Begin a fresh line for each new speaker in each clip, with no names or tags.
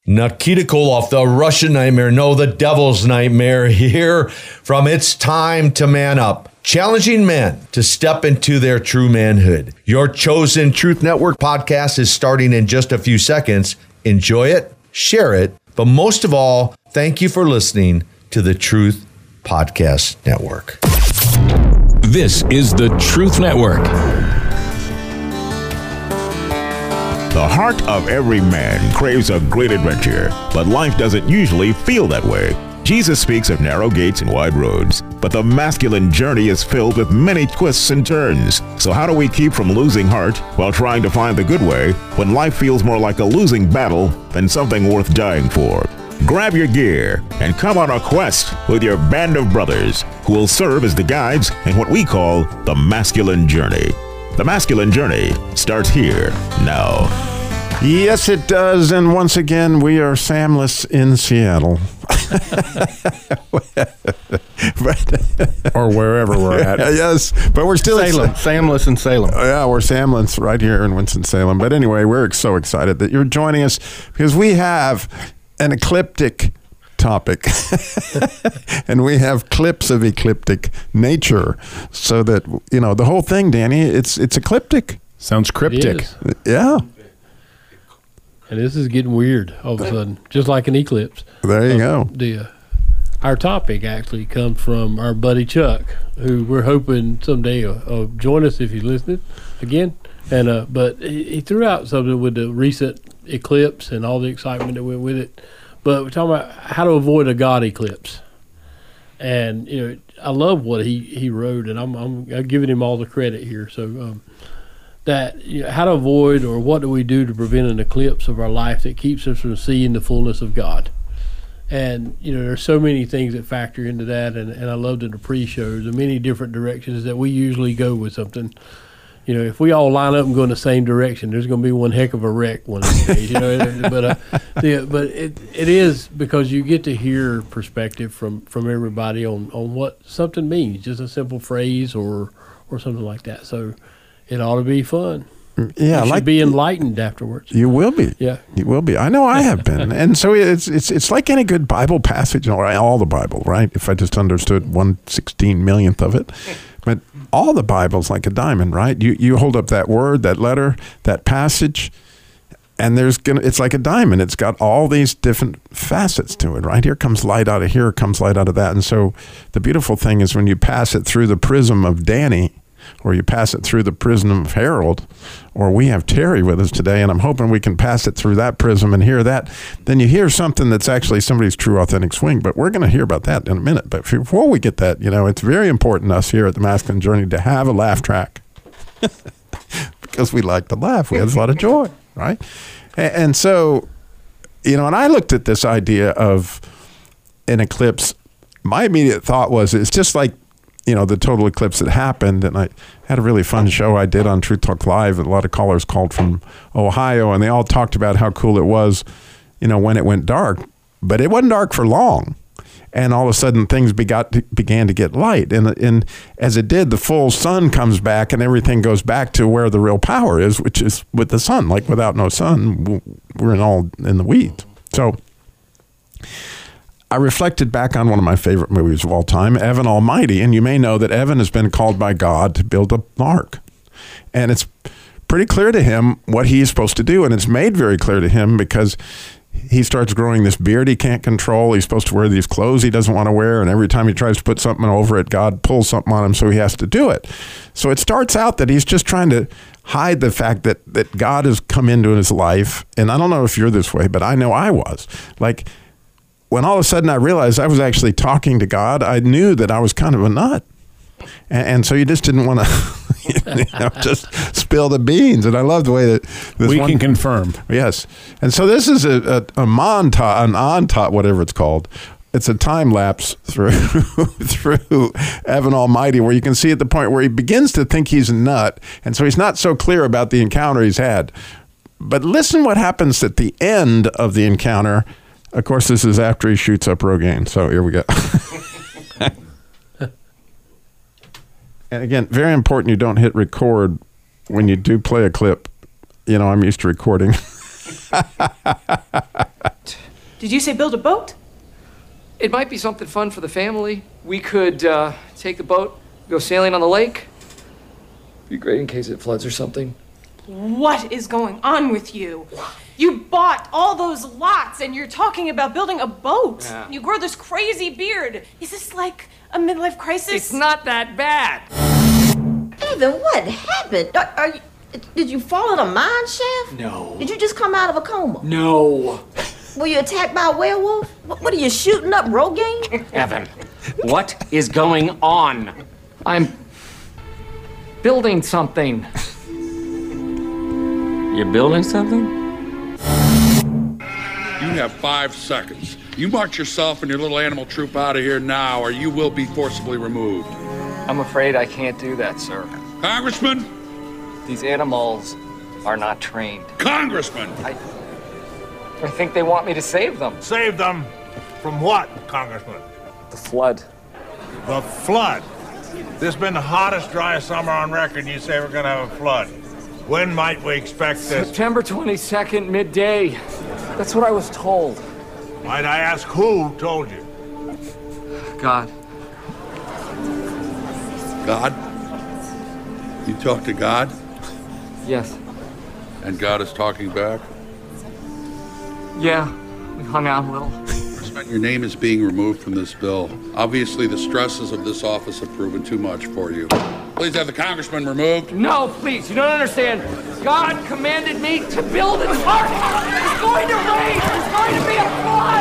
Nikita Koloff, the Russian nightmare, no, the devil's nightmare, here from It's Time to Man Up, challenging men to step into their true manhood. Your chosen Truth Network podcast is starting in just a few seconds. Enjoy it, share it, but most of all, thank you for listening to the Truth Podcast Network.
This is the Truth Network.
The heart of every man craves a great adventure, but life doesn't usually feel that way. Jesus speaks of narrow gates and wide roads, but the masculine journey is filled with many twists and turns. So how do we keep from losing heart while trying to find the good way when life feels more like a losing battle than something worth dying for? Grab your gear and come on a quest with your band of brothers who will serve as the guides in what we call the masculine journey. The masculine journey starts here now.
Yes, it does. And once again, we are Samless in Seattle.
Or wherever we're at.
Yes, but we're still
Salem. Samless in Salem.
Yeah, we're Samless right here in Winston-Salem. But anyway, we're so excited that you're joining us because we have an ecliptic topic and we have clips of ecliptic nature, so that, you know, the whole thing, Danny, it's ecliptic.
Sounds cryptic.
Yeah.
And this is getting weird all of a sudden, just like an eclipse.
There you go.
Our topic actually comes from our buddy Chuck, who we're hoping someday will join us if he's listening again. And but he threw out something with the recent eclipse and all the excitement that went with it. But we're talking about how to avoid a God eclipse. And, you know, I love what he wrote, and I'm giving him all the credit here. So that, you know, how to avoid, or what do we do to prevent an eclipse of our life that keeps us from seeing the fullness of God? And, you know, there's so many things that factor into that, and I loved in the pre-shows the many different directions that we usually go with something. You know, if we all line up and go in the same direction, there's going to be one heck of a wreck one of these days. You know, but it is because you get to hear perspective from everybody on what something means, just a simple phrase or something like that. So it ought to be fun.
Yeah,
you should be enlightened afterwards.
You will be.
Yeah,
you will be. I know I have been. And so it's like any good Bible passage, or all the Bible, right? If I just understood 1/16 millionth of it. But all the Bible's like a diamond, right? You hold up that word, that letter, that passage, and it's like a diamond. It's got all these different facets to it, right? Here comes light out of here, comes light out of that. And so the beautiful thing is when you pass it through the prism of Danny, or you pass it through the prism of Harold, or we have Terry with us today, and I'm hoping we can pass it through that prism and hear that, then you hear something that's actually somebody's true, authentic swing. But we're going to hear about that in a minute. But before we get that, you know, it's very important to us here at the Masculine Journey to have a laugh track because we like to laugh. We have a lot of joy, right? And so, you know, and I looked at this idea of an eclipse. My immediate thought was it's just like, you know, the total eclipse that happened. And I had a really fun show I did on Truth Talk Live. A lot of callers called from Ohio, and they all talked about how cool it was, you know, when it went dark. But it wasn't dark for long. And all of a sudden, things began to get light. And as it did, the full sun comes back, and everything goes back to where the real power is, which is with the sun. Like, without no sun, we're all in the weeds. So I reflected back on one of my favorite movies of all time, Evan Almighty, and you may know that Evan has been called by God to build an ark. And it's pretty clear to him what he's supposed to do, and it's made very clear to him because he starts growing this beard he can't control. He's supposed to wear these clothes he doesn't want to wear, and every time he tries to put something over it, God pulls something on him, so he has to do it. So it starts out that he's just trying to hide the fact that God has come into his life, and I don't know if you're this way, but I know I was. Like, when all of a sudden I realized I was actually talking to God, I knew that I was kind of a nut. And so you just didn't want to just spill the beans. And I love the way that this
we can confirm.
Yes. And so this is a montage, an ontot, whatever it's called. It's a time lapse through Evan Almighty, where you can see at the point where he begins to think he's a nut. And so he's not so clear about the encounter he's had. But listen what happens at the end of the encounter. Of course, this is after he shoots up Rogaine. So here we go. And again, very important you don't hit record when you do play a clip. You know, I'm used to recording.
Did you say build a boat?
It might be something fun for the family. We could take the boat, go sailing on the lake. Be great in case it floods or something.
What is going on with you? You bought all those lots and you're talking about building a boat.
Yeah.
You grow this crazy beard. Is this like a midlife crisis?
It's not that bad.
Evan, what happened? Did you fall in a mine shaft?
No.
Did you just come out of a coma?
No.
Were you attacked by a werewolf? What are you shooting up, Rogaine?
Evan, what is going on? I'm building something.
You're building something?
You have 5 seconds. You march yourself and your little animal troop out of here now, or you will be forcibly removed.
I'm afraid I can't do that, sir.
Congressman?
These animals are not trained.
Congressman!
I think they want me to save them.
Save them from what, Congressman?
The flood.
The flood? This has been the hottest, driest summer on record, and you say we're gonna have a flood. When might we expect this?
September 22nd, midday. That's what I was told.
Might I ask who told you?
God.
God? You talk to God?
Yes.
And God is talking back?
Yeah, we hung out a little.
Your name is being removed from this bill. Obviously, the stresses of this office have proven too much for you. Please have the congressman removed.
No, please, you don't understand. God commanded me to build an ark. It's going to rain. There's going to be a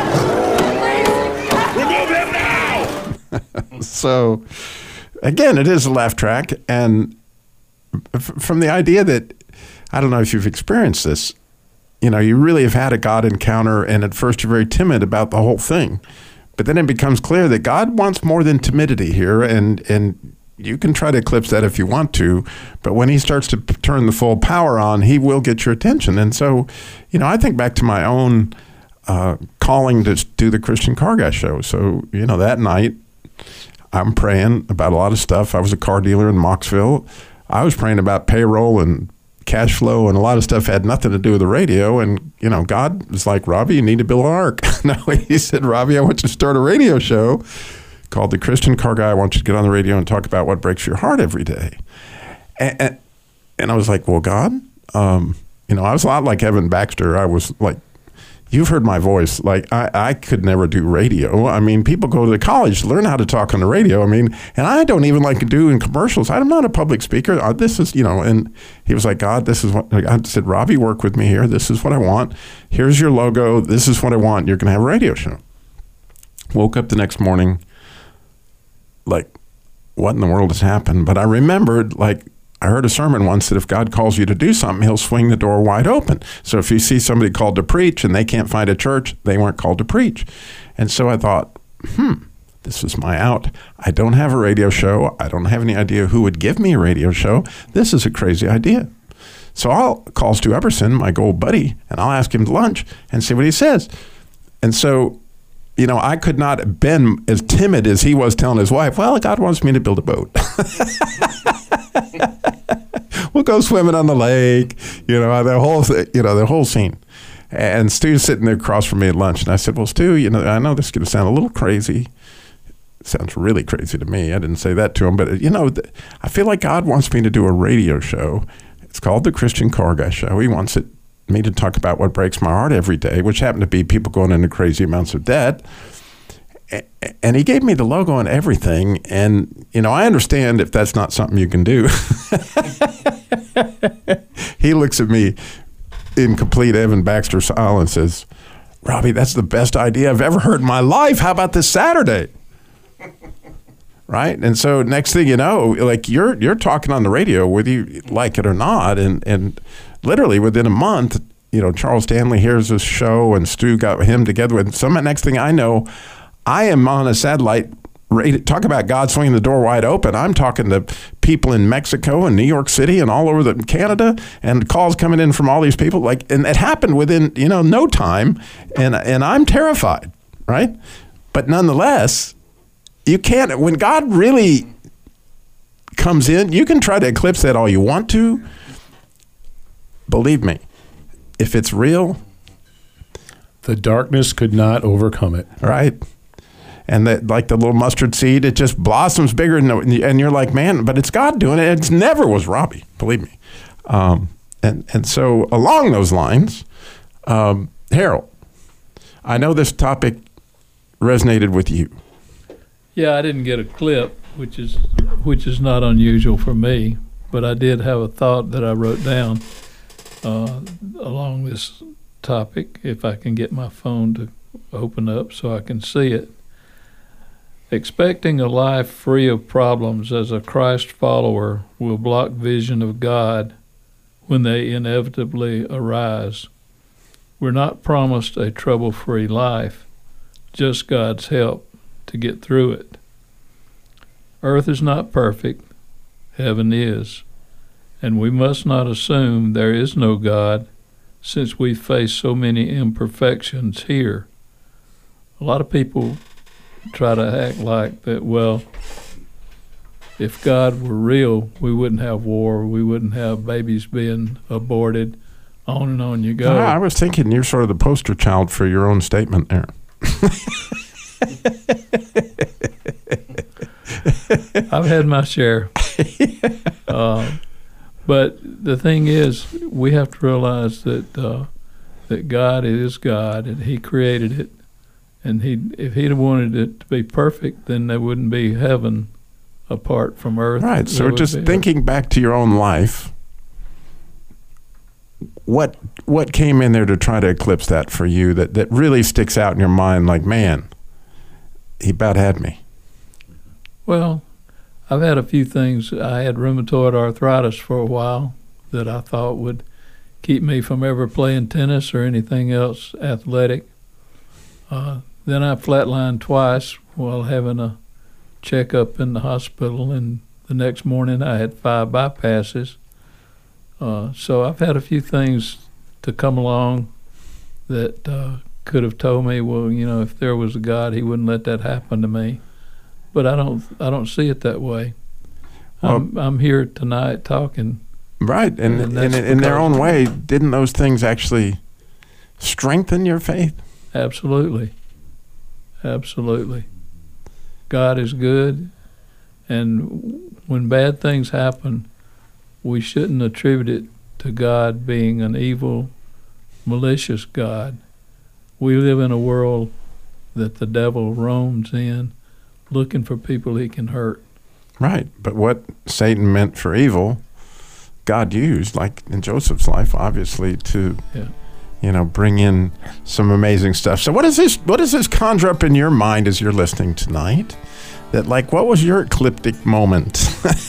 flood. Please.
Remove him now!
So, again, it is a laugh track. And from the idea that, I don't know if you've experienced this, you know, you really have had a God encounter, and at first you're very timid about the whole thing. But then it becomes clear that God wants more than timidity here, and you can try to eclipse that if you want to, but when he starts to turn the full power on, he will get your attention. And so, you know, I think back to my own calling to do the Christian Car Guy show. So, you know, that night, I'm praying about a lot of stuff. I was a car dealer in Mocksville. I was praying about payroll and cash flow, and a lot of stuff had nothing to do with the radio. And, you know, God was like, Robbie, you need to build an ark. No, he said, Robbie, I want you to start a radio show called The Christian Car Guy. I want you to get on the radio and talk about what breaks your heart every day. And I was like, well, God, you know, I was a lot like Evan Baxter. I was like, you've heard my voice. Like, I could never do radio. I mean, people go to college to learn how to talk on the radio. I mean, and I don't even like to do in commercials. I'm not a public speaker. This is, you know, and he was like, God, this is what, I said, Robbie, work with me here. This is what I want. Here's your logo. This is what I want. You're going to have a radio show. Woke up the next morning, like, what in the world has happened? But I remembered, like, I heard a sermon once that if God calls you to do something, he'll swing the door wide open. So if you see somebody called to preach and they can't find a church, they weren't called to preach. And so I thought, this is my out. I don't have a radio show. I don't have any idea who would give me a radio show. This is a crazy idea. So I'll call Stu Epperson, my old buddy, and I'll ask him to lunch and see what he says. And so, you know, I could not have been as timid as he was telling his wife, well, God wants me to build a boat. We'll go swimming on the lake, you know, the whole scene. And Stu's sitting there across from me at lunch. And I said, well, Stu, you know, I know this is going to sound a little crazy. It sounds really crazy to me. I didn't say that to him. But, you know, I feel like God wants me to do a radio show. It's called The Christian Car Guy Show. He wants me to talk about what breaks my heart every day, which happened to be people going into crazy amounts of debt. And he gave me the logo and everything. And, you know, I understand if that's not something you can do. He looks at me in complete Evan Baxter style and says, Robbie, that's the best idea I've ever heard in my life. How about this Saturday? Right? And so next thing you know, like you're talking on the radio, whether you like it or not. And literally within a month, you know, Charles Stanley hears this show and Stu got him together with some. Next thing I know, I am on a satellite. Talk about God swinging the door wide open. I'm talking to people in Mexico and New York City and all over Canada, and calls coming in from all these people. Like, and it happened within, you know, no time. And I'm terrified, right? But nonetheless, you can't. When God really comes in, you can try to eclipse that all you want to. Believe me, if it's real,
The darkness could not overcome it.
Right. And that, like the little mustard seed, it just blossoms bigger. And you're like, man, but it's God doing it. It never was Robbie, believe me. And so along those lines, Harold, I know this topic resonated with you.
Yeah, I didn't get a clip, which is not unusual for me, but I did have a thought that I wrote down along this topic, if I can get my phone to open up so I can see it. Expecting a life free of problems as a Christ follower will block vision of God when they inevitably arise. We're not promised a trouble-free life, just God's help to get through it. Earth is not perfect, heaven is, and we must not assume there is no God since we face so many imperfections here. A lot of people try to act like that, well, if God were real, we wouldn't have war, we wouldn't have babies being aborted, on and on you go.
I was thinking you're sort of the poster child for your own statement there.
I've had my share. But the thing is, we have to realize that that God is God, and He created it. And if He'd have wanted it to be perfect, then there wouldn't be heaven apart from earth.
Right. So just thinking back to your own life, what came in there to try to eclipse that for you that really sticks out in your mind like, man, He about had me?
Well, I've had a few things. I had rheumatoid arthritis for a while that I thought would keep me from ever playing tennis or anything else athletic. Then I flatlined twice while having a checkup in the hospital, and the next morning I had 5 bypasses. So I've had a few things to come along that could have told me, well, you know, if there was a God, He wouldn't let that happen to me. But I don't see it that way. Well, I'm here tonight talking.
Right, and in their own way, didn't those things actually strengthen your faith?
Absolutely. Absolutely. God is good, and when bad things happen, we shouldn't attribute it to God being an evil, malicious God. We live in a world that the devil roams in, looking for people he can hurt.
Right, but what Satan meant for evil, God used, like in Joseph's life, obviously, to bring in some amazing stuff. So what does this conjure up in your mind as you're listening tonight? That, like, what was your ecliptic moment?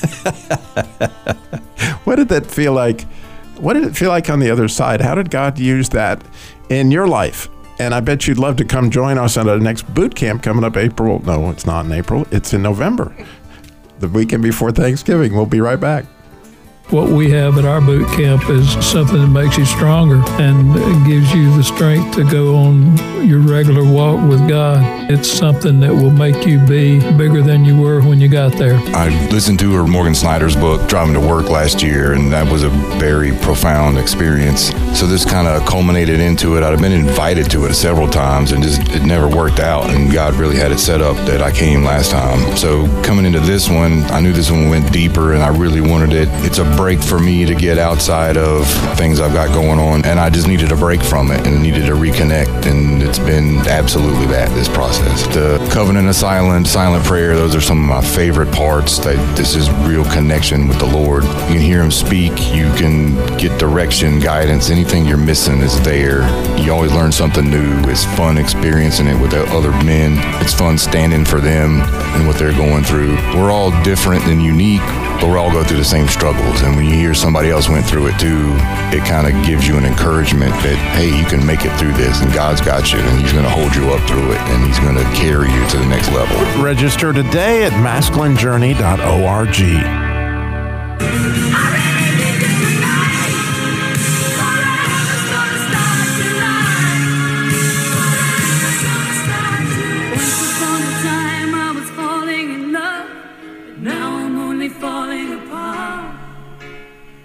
What did that feel like? What did it feel like on the other side? How did God use that in your life? And I bet you'd love to come join us at our next boot camp coming up April. No, it's not in April. It's in November, the weekend before Thanksgiving. We'll be right back.
What we have at our boot camp is something that makes you stronger and gives you the strength to go on your regular walk with God. It's something that will make you be bigger than you were when you got there.
I listened to Morgan Snyder's book, Driving to Work, last year, and that was a very profound experience. So this kind of culminated into it. I'd been invited to it several times, and just it never worked out, and God really had it set up that I came last time. So coming into this one, I knew this one went deeper, and I really wanted it. It's a break for me to get outside of things I've got going on, and I just needed a break from it and needed to reconnect, and it's been absolutely that, this process. The covenant of silent prayer, those are some of my favorite parts. This is real connection with the Lord. You can hear Him speak, you can get direction, guidance, anything you're missing is there. You always learn something new. It's fun experiencing it with other men. It's fun standing for them and what they're going through. We're all different and unique, but we all go through the same struggles, and when you hear somebody else went through it too, it kind of gives you an encouragement that, hey, you can make it through this, and God's got you, and He's going to hold you up through it, and He's going to carry you to the next level.
Register today at masculinejourney.org.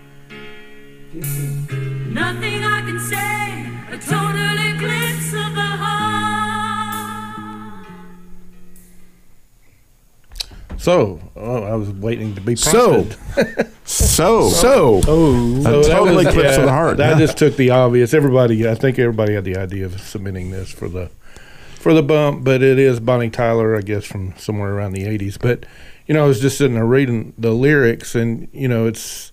Nothing I can say, a total eclipse of the So, I was waiting to be prompted.
So,
a
total eclipse of the heart.
That just took the obvious. I think everybody had the idea of submitting this for the bump, but it is Bonnie Tyler, I guess, from somewhere around the 80s. But, you know, I was just sitting there reading the lyrics, and, you know, it's,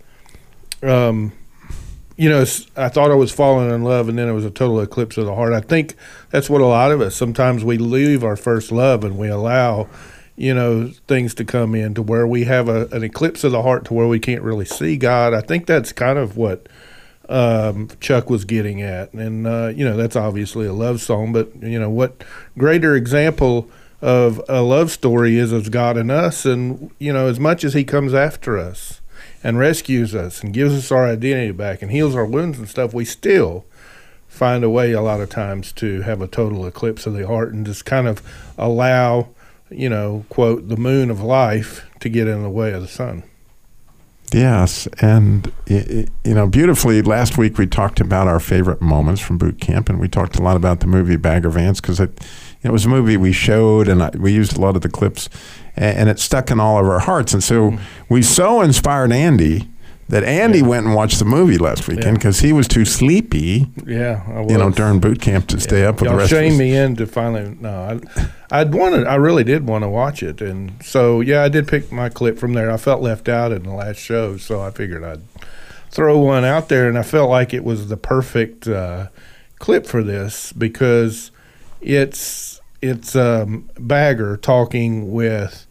I thought I was falling in love, and then it was a total eclipse of the heart. I think that's what a lot of us, sometimes we leave our first love and we allow, you know, things to come in to where we have an eclipse of the heart to where we can't really see God. I think that's kind of what Chuck was getting at. And, you know, that's obviously a love song, but, you know, what greater example of a love story is God in us. And, you know, as much as he comes after us and rescues us and gives us our identity back and heals our wounds and stuff, we still find a way a lot of times to have a total eclipse of the heart and just kind of allow, you know, quote, the moon of life to get in the way of the sun.
Yes, and, you know, beautifully, last week we talked about our favorite moments from boot camp, and we talked a lot about the movie Bagger Vance, because it was a movie we showed, and we used a lot of the clips, and it stuck in all of our hearts. And so we so inspired Andy that Andy went and watched the movie last weekend because he was too sleepy.
Yeah, I was.
You know, during boot camp to stay up with the rest of us.
Y'all shamed me into finally. No, I really did want to watch it, and so I did pick my clip from there. I felt left out in the last show, so I figured I'd throw one out there, and I felt like it was the perfect clip for this because it's Bagger talking with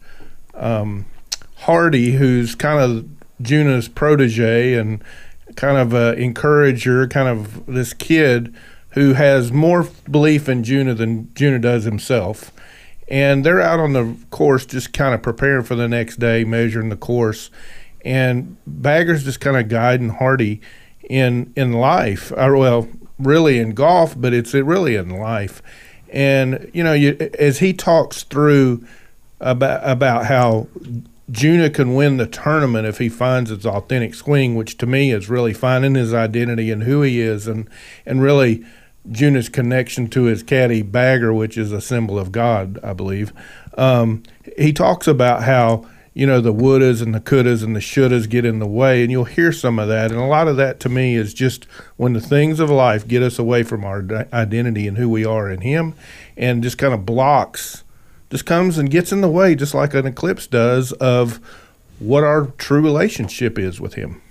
Hardy, who's kind of Junah's protege and kind of an encourager, kind of this kid who has more belief in Junah than Junah does himself. And they're out on the course just kind of preparing for the next day, measuring the course. And Bagger's just kind of guiding Hardy in life. Well, really in golf, but it's really in life. And, you know, as he talks through about how Junah can win the tournament if he finds his authentic swing, which to me is really finding his identity and who he is, and really Junah's connection to his caddy Bagger, which is a symbol of God, I believe. He talks about how, you know, the wouldas and the couldas and the shouldas get in the way, and you'll hear some of that. And a lot of that to me is just when the things of life get us away from our identity and who we are in him, and just kind of blocks, just comes and gets in the way, just like an eclipse does, of what our true relationship is with him.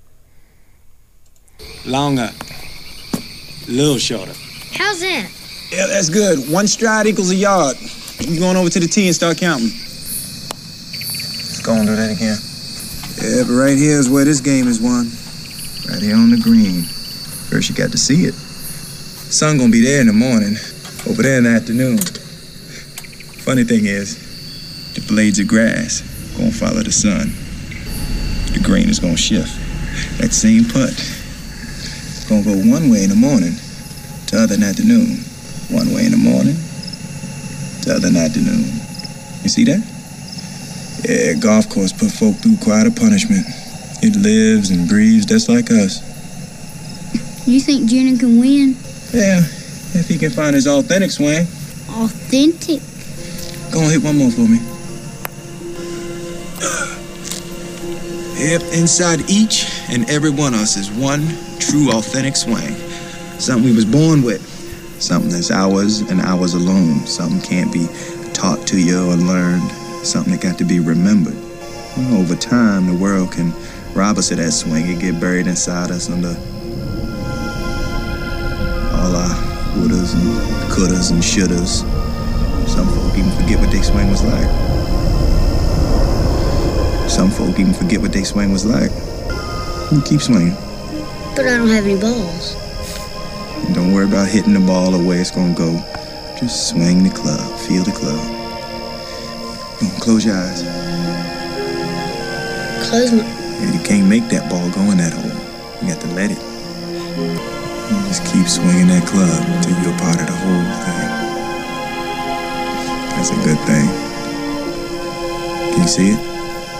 Longer. Little shorter.
How's that?
Yeah, that's good. 1 stride equals a yard. You going over to the tee and start counting.
Let's go and do that again.
Yeah, but right here is where this game is won. Right here on the green. First you got to see it. Sun gonna be there in the morning, over there in the afternoon. Funny thing is, the blades of grass gonna follow the sun. The green is gonna shift. That same putt gonna go one way in the morning, the other in the afternoon. One way in the morning, the other in the afternoon. You see that? Yeah, golf course put folk through quite a punishment. It lives and breathes just like us.
You think Junah can win?
Yeah, if he can find his authentic swing.
Authentic?
Go on, hit one more for me. Yep, inside each and every one of us is one true, authentic swing. Something we was born with. Something that's ours and ours alone. Something can't be taught to you or learned. Something that got to be remembered. Well, over time, the world can rob us of that swing. It get buried inside us under all our wouldas and couldas and shouldas. Some folk even forget what their swing was like. Some folk even forget what their swing was like. You keep swinging.
But I don't have any balls.
And don't worry about hitting the ball or where it's gonna go. Just swing the club, feel the club. Come on, close your eyes.
Close my...
Yeah, you can't make that ball go in that hole. You got to let it. You just keep swinging that club until you're a part of the whole thing. That's a good thing. Can you see it?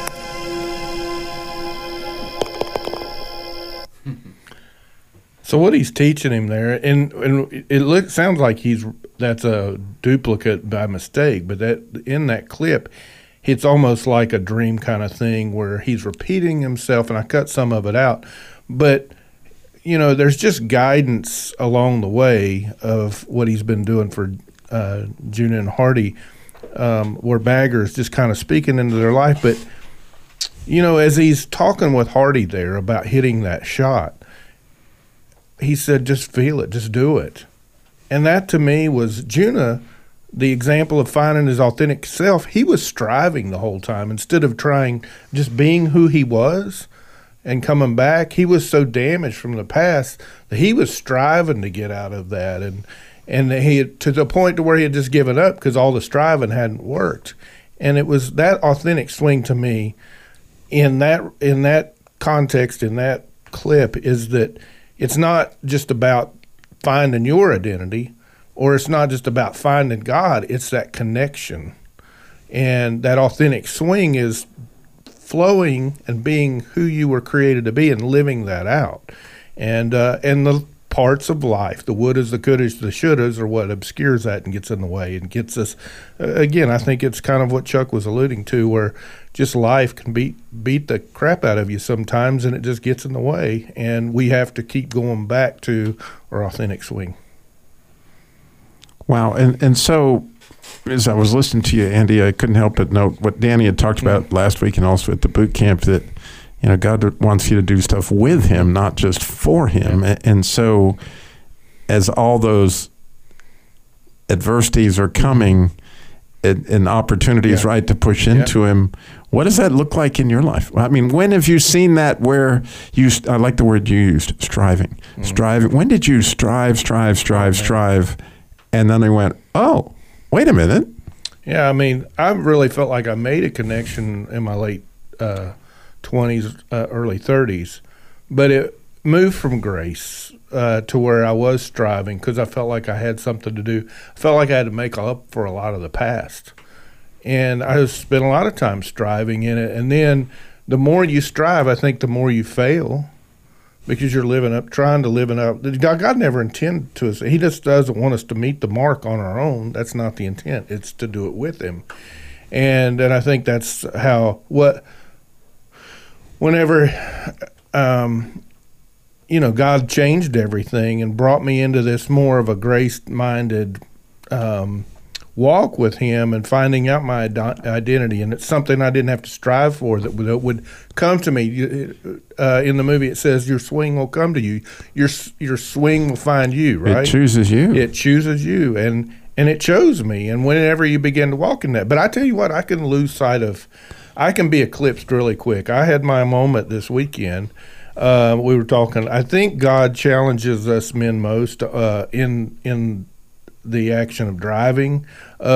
So what he's teaching him there, and it sounds like that's a duplicate by mistake, but that in that clip, it's almost like a dream kind of thing where he's repeating himself, and I cut some of it out. But, you know, there's just guidance along the way of what he's been doing for Juna and Hardy, where Bagger's just kind of speaking into their life. But, you know, as he's talking with Hardy there about hitting that shot, he said, just feel it, just do it. And that to me was Juna, the example of finding his authentic self. He was striving the whole time instead of trying, just being who he was and coming back. He was so damaged from the past that he was striving to get out of that. And he had, to the point to where he had just given up because all the striving hadn't worked. And it was that authentic swing to me in that context, in that clip, is that it's not just about finding your identity, or it's not just about finding God, it's that connection. And that authentic swing is flowing and being who you were created to be and living that out. And the parts of life, the wouldas, the couldas, the shouldas, are what obscures that and gets in the way and gets us, again, I think it's kind of what Chuck was alluding to, where just life can beat the crap out of you sometimes, and it just gets in the way, and we have to keep going back to our authentic swing.
Wow. And so as I was listening to you, Andy, I couldn't help but note what Danny had talked about last week and also at the boot camp, that, you know, God wants you to do stuff with him, not just for him. And so as all those adversities are coming and opportunities, right, to push into him, what does that look like in your life? I mean, when have you seen that where you, I like the word you used, striving. Striving. When did you strive, and then they went, oh, wait a minute.
Yeah, I mean, I really felt like I made a connection in my late 20s, early 30s, but it moved from grace to where I was striving because I felt like I had something to do. I felt like I had to make up for a lot of the past. And I spent a lot of time striving in it. And then the more you strive, I think the more you fail, because you're trying to live up. God never intended to us. He just doesn't want us to meet the mark on our own. That's not the intent. It's to do it with him. And I think that's how, whenever, you know, God changed everything and brought me into this more of a grace-minded walk with him and finding out my identity. And it's something I didn't have to strive for, that would come to me. In the movie, it says your swing will come to you. Your swing will find you, right?
It chooses you.
It chooses you. And it chose me. And whenever you begin to walk in that. But I tell you what, I can lose sight of, I can be eclipsed really quick. I had my moment this weekend. We were talking, I think God challenges us men most in the action of driving.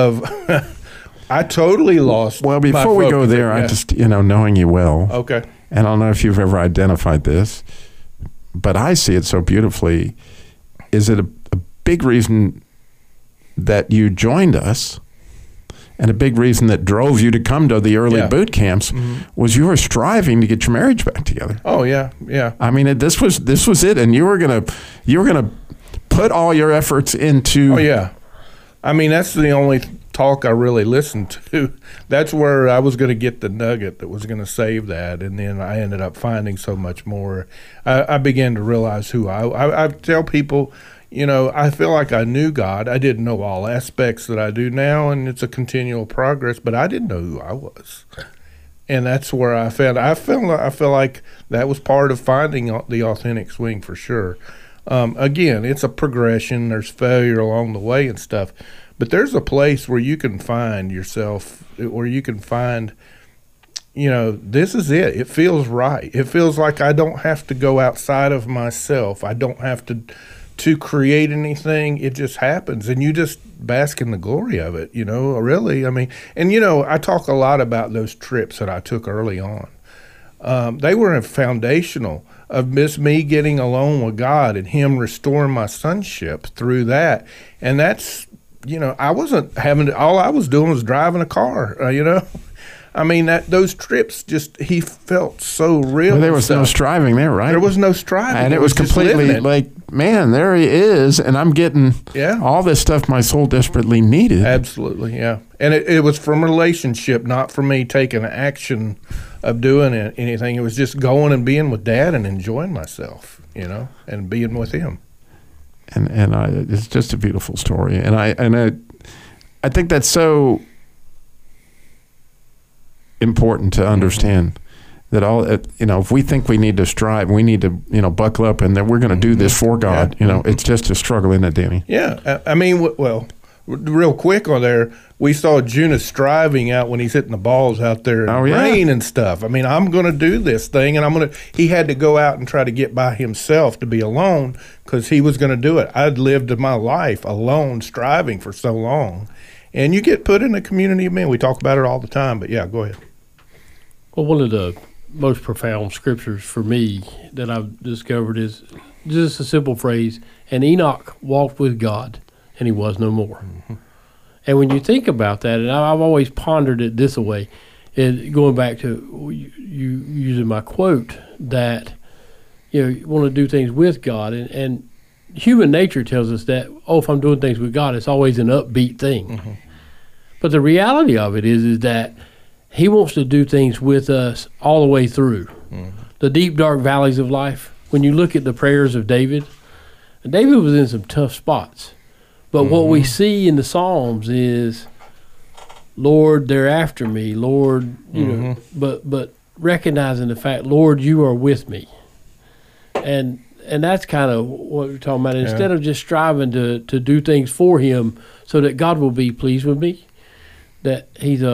I totally lost.
Well, before we go there, I just, you know, knowing you well.
Okay.
And I don't know if you've ever identified this, but I see it so beautifully. Is it a big reason that you joined us, and a big reason that drove you to come to the early boot camps was you were striving to get your marriage back together?
Oh yeah, yeah.
I mean, this was it, and you were gonna put all your efforts into.
Oh yeah, I mean, that's the only talk I really listened to. That's where I was going to get the nugget that was going to save that, and then I ended up finding so much more. I began to realize who I tell people, you know, I feel like I knew God. I didn't know all aspects that I do now, and it's a continual progress, but I didn't know who I was. And that's where I feel like that was part of finding the authentic swing for sure. Again, it's a progression. There's failure along the way and stuff, but there's a place where you can find yourself, where you can find, you know, this is it. It feels right. It feels like I don't have to go outside of myself. I don't have to create anything. It just happens, and you just bask in the glory of it, you know, really. I mean, and, you know, I talk a lot about those trips that I took early on. They were foundational of me getting alone with God and him restoring my sonship through that. And that's, you know, I wasn't having to, all I was doing was driving a car, you know. I mean, those trips he felt so real.
Well, there was no striving there, right?
There was no striving.
And it was completely like, man, there he is, and I'm getting all this stuff my soul desperately needed.
Absolutely, yeah. And it was from relationship, not from me taking action of doing anything. It was just going and being with Dad and enjoying myself, and being with him.
And it's just a beautiful story. And I think that's so important to understand that if we think we need to strive, we need to, buckle up and that we're going to do this for God, it's just a struggle, isn't it, Danny?
Yeah. I mean, well, real quick on there, we saw Juna striving out when he's hitting the balls out there in rain and stuff. I mean, I'm going to do this thing, and he had to go out and try to get by himself to be alone because he was going to do it. I'd lived my life alone, striving for so long. And you get put in a community of men. We talk about it all the time, but yeah, go ahead.
Well, one of the most profound scriptures for me that I've discovered is just a simple phrase, and Enoch walked with God, and he was no more. Mm-hmm. And when you think about that, and I've always pondered it this way, going back to you using my quote, that you want to do things with God, and human nature tells us that, if I'm doing things with God, it's always an upbeat thing. Mm-hmm. But the reality of it is that he wants to do things with us all the way through. Mm-hmm. The deep, dark valleys of life. When you look at the prayers of David was in some tough spots. But what we see in the Psalms is, Lord, they're after me. Lord, but recognizing the fact, Lord, you are with me. And that's kind of what we're talking about. Instead of just striving to do things for him so that God will be pleased with me, that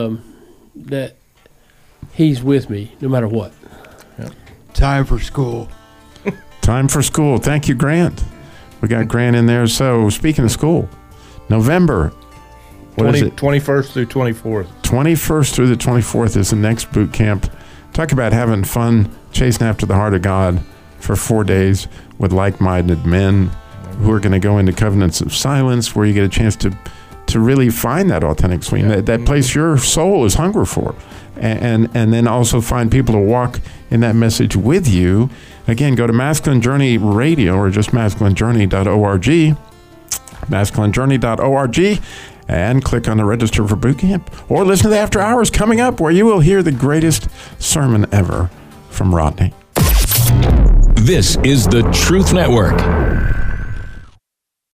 he's with me no matter what.
Yep. Time for school.
Time for school. Thank you, Grant. We got Grant in there. So speaking of school, November, what is it?
21st through 24th.
21st through the 24th is the next boot camp. Talk about having fun, chasing after the heart of God for 4 days with like-minded men who are going to go into covenants of silence, where you get a chance to really find that authentic swing, that place your soul is hungry for, and then also find people to walk in that message with you. Again, go to Masculine Journey Radio or just masculinejourney.org, masculinejourney.org, and click on the register for boot camp, or listen to the After Hours coming up, where you will hear the greatest sermon ever from Rodney.
This is the Truth Network.